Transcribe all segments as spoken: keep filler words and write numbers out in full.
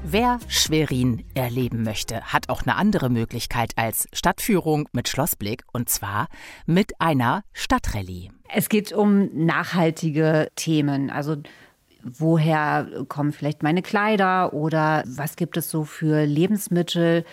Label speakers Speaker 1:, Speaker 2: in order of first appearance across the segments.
Speaker 1: Wer Schwerin erleben möchte, hat auch eine andere Möglichkeit als Stadtführung mit Schlossblick, und zwar mit einer Stadtrallye.
Speaker 2: Es geht um nachhaltige Themen, also woher kommen vielleicht meine Kleider oder was gibt es so für Lebensmittel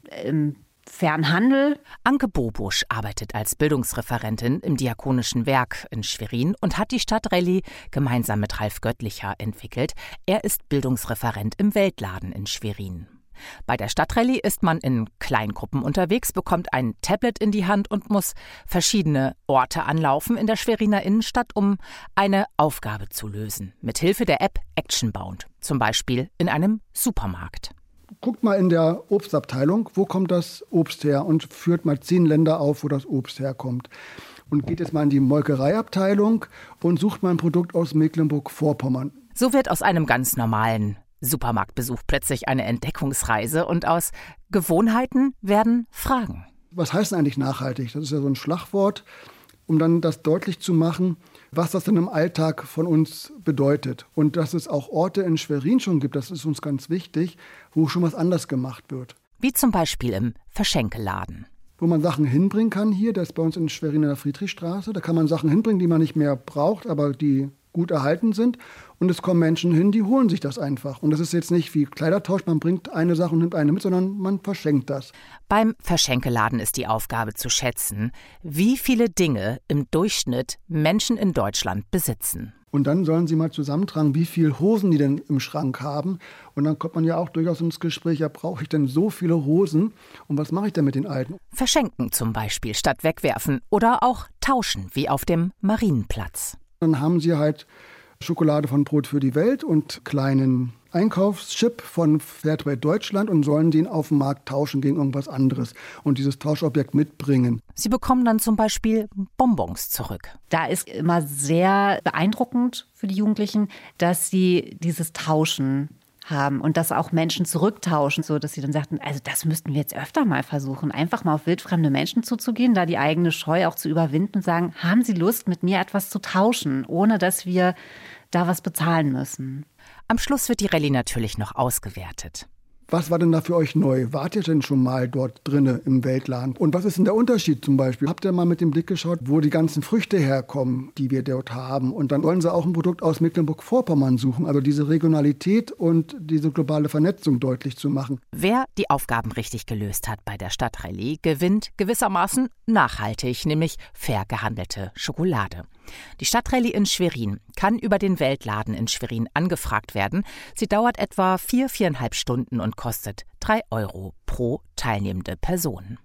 Speaker 2: im Fernhandel.
Speaker 1: Anke Bobusch arbeitet als Bildungsreferentin im Diakonischen Werk in Schwerin und hat die Stadtrallye gemeinsam mit Ralf Göttlicher entwickelt. Er ist Bildungsreferent im Weltladen in Schwerin. Bei der Stadtrallye ist man in Kleingruppen unterwegs, bekommt ein Tablet in die Hand und muss verschiedene Orte anlaufen in der Schweriner Innenstadt, um eine Aufgabe zu lösen. Mithilfe der App Actionbound, zum Beispiel in einem Supermarkt.
Speaker 3: Guckt mal in der Obstabteilung, wo kommt das Obst her, und führt mal zehn Länder auf, wo das Obst herkommt. Und geht jetzt mal in die Molkereiabteilung und sucht mal ein Produkt aus Mecklenburg-Vorpommern.
Speaker 1: So wird aus einem ganz normalen Supermarktbesuch plötzlich eine Entdeckungsreise und aus Gewohnheiten werden Fragen.
Speaker 3: Was heißt denn eigentlich nachhaltig? Das ist ja so ein Schlagwort, um dann das deutlich zu machen, was das denn im Alltag von uns bedeutet. Und dass es auch Orte in Schwerin schon gibt, das ist uns ganz wichtig, wo schon was anders gemacht wird.
Speaker 1: Wie zum Beispiel im Verschenkeladen.
Speaker 3: Wo man Sachen hinbringen kann hier, das ist bei uns in Schwerin in der Friedrichstraße. Da kann man Sachen hinbringen, die man nicht mehr braucht, aber die gut erhalten sind. Und es kommen Menschen hin, die holen sich das einfach. Und das ist jetzt nicht wie Kleidertausch, man bringt eine Sache und nimmt eine mit, sondern man verschenkt das.
Speaker 1: Beim Verschenkeladen ist die Aufgabe zu schätzen, wie viele Dinge im Durchschnitt Menschen in Deutschland besitzen.
Speaker 3: Und dann sollen sie mal zusammentragen, wie viele Hosen die denn im Schrank haben. Und dann kommt man ja auch durchaus ins Gespräch, ja, brauche ich denn so viele Hosen? Und was mache ich denn mit den alten?
Speaker 1: Verschenken zum Beispiel statt wegwerfen oder auch tauschen, wie auf dem Marienplatz.
Speaker 3: Dann haben sie halt Schokolade von Brot für die Welt und kleinen Einkaufschip von Fairtrade Deutschland und sollen den auf dem Markt tauschen gegen irgendwas anderes und dieses Tauschobjekt mitbringen.
Speaker 1: Sie bekommen dann zum Beispiel Bonbons zurück.
Speaker 2: Da ist immer sehr beeindruckend für die Jugendlichen, dass sie dieses Tauschen haben und dass auch Menschen zurücktauschen, so dass sie dann sagten, also das müssten wir jetzt öfter mal versuchen, einfach mal auf wildfremde Menschen zuzugehen, da die eigene Scheu auch zu überwinden und sagen, haben Sie Lust, mit mir etwas zu tauschen, ohne dass wir da was bezahlen müssen.
Speaker 1: Am Schluss wird die Rallye natürlich noch ausgewertet.
Speaker 3: Was war denn da für euch neu? Wart ihr denn schon mal dort drinne im Weltladen? Und was ist denn der Unterschied zum Beispiel? Habt ihr mal mit dem Blick geschaut, wo die ganzen Früchte herkommen, die wir dort haben? Und dann wollen sie auch ein Produkt aus Mecklenburg-Vorpommern suchen, also diese Regionalität und diese globale Vernetzung deutlich zu machen.
Speaker 1: Wer die Aufgaben richtig gelöst hat bei der Stadtrallye, gewinnt gewissermaßen nachhaltig, nämlich fair gehandelte Schokolade. Die Stadtrallye in Schwerin kann über den Weltladen in Schwerin angefragt werden. Sie dauert etwa vier, viereinhalb Stunden und kostet drei Euro pro teilnehmende Person.